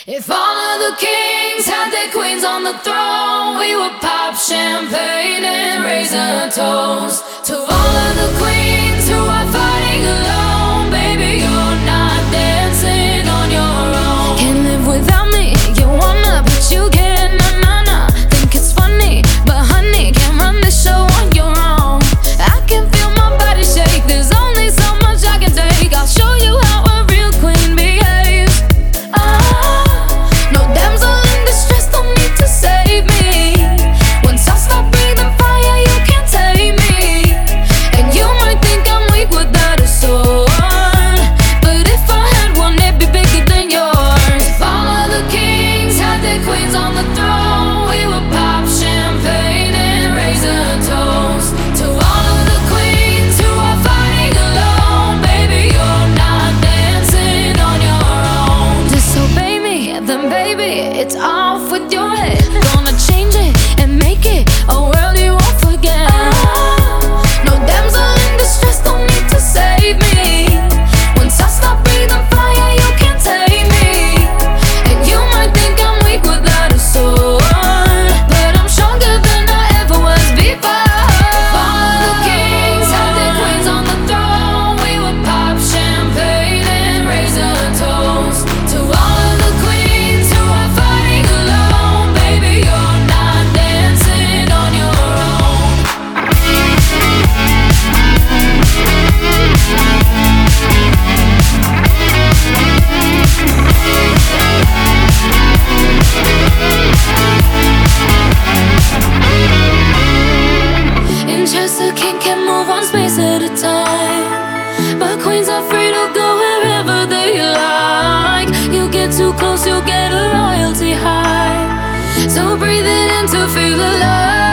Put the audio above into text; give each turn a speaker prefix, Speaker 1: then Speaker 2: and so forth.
Speaker 1: If all of the kings had their queens on the throne, we would pop champagne and raise a toast to all of the queens who are fighting alone. Baby, you're not dancing on your own. Can't live without me, you wanna, but you can't. Nah, nah, nah. Think it's funny, but honey, can't run this show on your own. I can feel my body shake, there's only so much I can take. I'll show you how a real queen behaves. No damsel in distress, don't need to save me. Once I stop breathing fire, you can't tame me. And you might think I'm weak without a sword, but if I had one, it'd be bigger than yours. If all of the kings had their queens on the throne, we would pop champagne and raise a toast to all of the queens who are fighting alone. Baby, you're not dancing on your own. Disobey me, then baby, it's off with your head. Gonna change it and make it a world you won't forget. No damsel in distress, don't need to save me. Once I stop breathing fire, you can't tame me. And you might think I'm weak without a sword, but I'm stronger than I ever was before. If all of the kings had their queens on the throne, we would pop champagne and raise a toast to all of the queens who are fighting alone. Baby, you're not dancing on your own. In chess, a king can move one space at a time, but queens are free to go wherever they like. You get too close, you'll get a royalty high. So breathe it in to feel alive.